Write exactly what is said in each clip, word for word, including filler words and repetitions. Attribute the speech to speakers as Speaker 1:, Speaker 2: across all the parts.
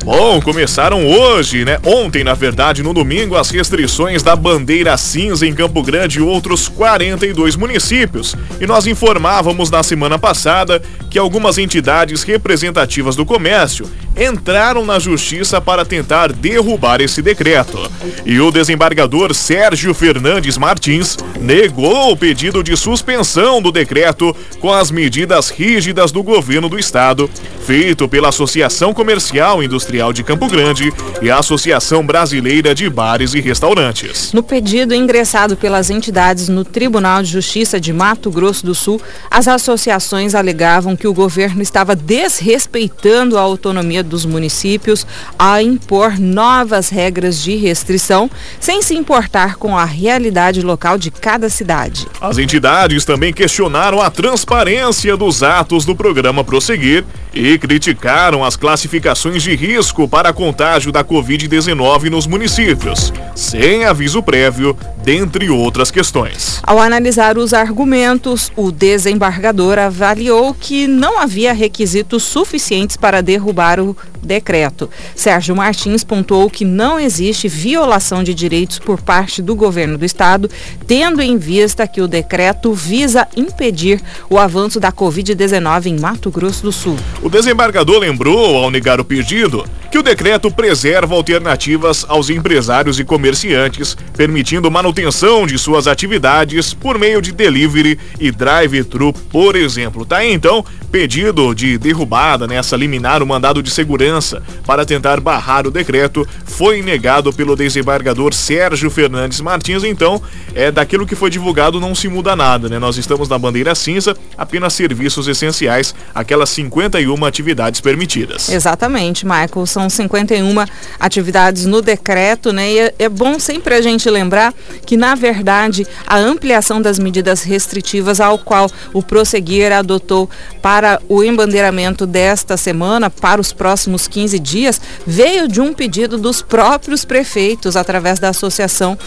Speaker 1: Bom, começaram hoje, né? Ontem, na verdade, no domingo, as restrições da bandeira cinza em Campo Grande e outros quarenta e dois municípios. E nós informávamos na semana passada que algumas entidades representativas do comércio entraram na justiça para tentar derrubar esse decreto. E o desembargador Sérgio Fernandes Martins negou o pedido de suspensão do decreto com as medidas rígidas do governo do estado, feito pela Associação Comercial e Industrial de Campo Grande e a Associação Brasileira de Bares e Restaurantes.
Speaker 2: No pedido ingressado pelas entidades no Tribunal de Justiça de Mato Grosso do Sul, as associações alegavam que o governo estava desrespeitando a autonomia dos municípios a impor novas regras de restrição, sem se importar com a realidade local de cada cidade.
Speaker 1: As entidades também questionaram a transparência dos atos do programa Prosseguir e criticaram as classificações de risco para contágio da covid dezenove nos municípios, sem aviso prévio, dentre outras questões.
Speaker 2: Ao analisar os argumentos, o desembargador avaliou que não havia requisitos suficientes para derrubar o decreto. Sérgio Martins pontuou que não existe violação de direitos por parte do governo do estado, tendo em vista que o decreto visa impedir o avanço da covid dezenove em Mato Grosso do Sul.
Speaker 1: O desembargador lembrou, ao negar o pedido, que o decreto preserva alternativas aos empresários e comerciantes, permitindo manutenção de suas atividades por meio de delivery e drive-thru, por exemplo. Tá aí, então, pedido de derrubada nessa liminar, o mandado de segurança para tentar barrar o decreto foi negado pelo desembargador Sérgio Fernandes Martins. Então, é daquilo que foi divulgado não se muda nada, né? Nós estamos na bandeira cinza, apenas serviços essenciais, aquelas cinquenta e uma atividades permitidas.
Speaker 2: Exatamente, Michael, são cinquenta e uma atividades no decreto, né? E é, é bom sempre a gente lembrar que, na verdade, a ampliação das medidas restritivas ao qual o Prosseguir adotou para o embandeiramento desta semana, para os próximos quinze dias, veio de um pedido dos próprios prefeitos, através da associação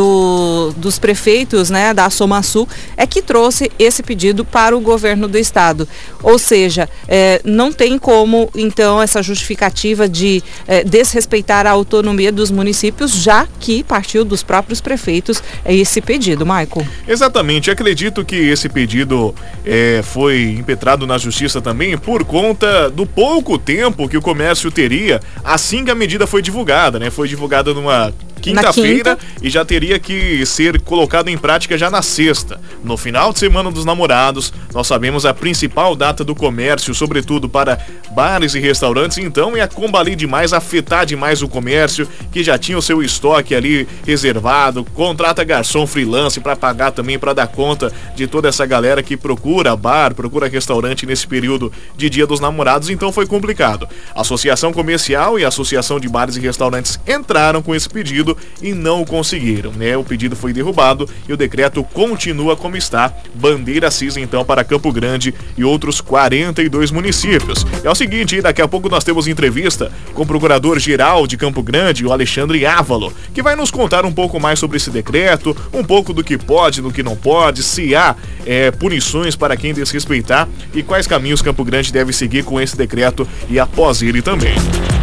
Speaker 2: do, dos prefeitos, né, da Somasul, é que trouxe esse pedido para o governo do estado. Ou seja, é, não tem como, então, essa justificativa de é, desrespeitar a autonomia dos municípios, já que partiu dos próprios prefeitos esse pedido, Michael.
Speaker 1: Exatamente, acredito que esse pedido é, foi impetrado na justiça também por conta do pouco tempo que o comércio teria assim que a medida foi divulgada, né? Foi divulgada numa quinta-feira quinta. e já teria que ser colocado em prática já na sexta. No final de semana dos namorados, nós sabemos a principal data do comércio, sobretudo para bares e restaurantes, então ia combalir demais, afetar demais o comércio, que já tinha o seu estoque ali reservado, contrata garçom freelance para pagar também, para dar conta de toda essa galera que procura bar, procura restaurante nesse período de Dia dos Namorados, então foi complicado. A Associação Comercial e a Associação de Bares e Restaurantes entraram com esse pedido e não conseguiram, né? O pedido foi derrubado e o decreto continua como está, bandeira cinza então para Campo Grande e outros quarenta e dois municípios. É o seguinte, daqui a pouco nós temos entrevista com o Procurador-Geral de Campo Grande, o Alexandre Ávalo, que vai nos contar um pouco mais sobre esse decreto, um pouco do que pode, do que não pode, se há é, punições para quem desrespeitar e quais caminhos Campo Grande deve seguir com esse decreto e após ele também.